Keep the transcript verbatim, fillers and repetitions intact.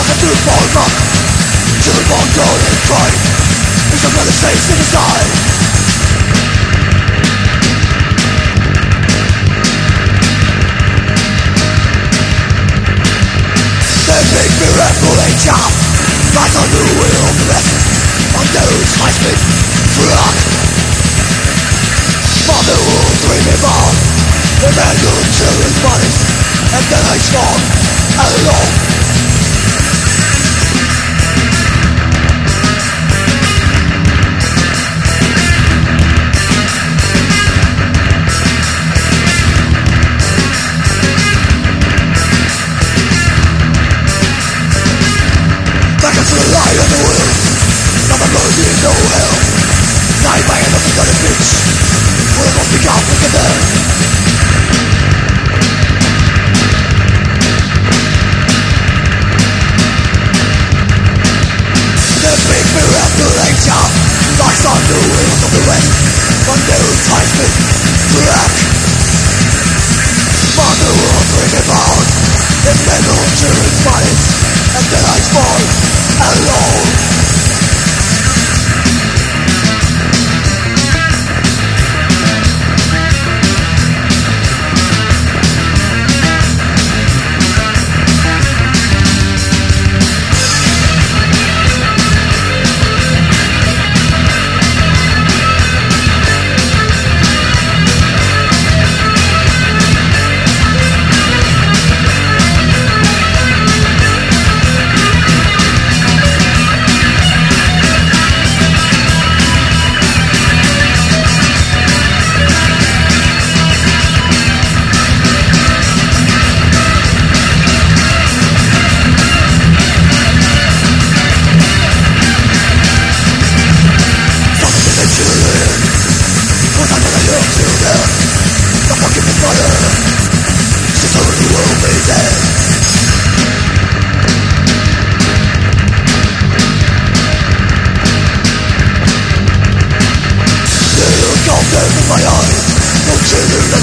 to fall back to the long golden crime. There's another face in the side. They make me revelation like a new wheel of the rest. On those high-speed truck Mother will dream about the mangled children's bodies, and then I fall alone. Light of the world, nothing burns in no hell. Night by end of the bloody bitch, we'll not be out with the bell. The big miraculation, like on the wheels of the west, on new time-speed track. Mother will bring about the mental children's bodies, and then I fall alone. In my eyes, no children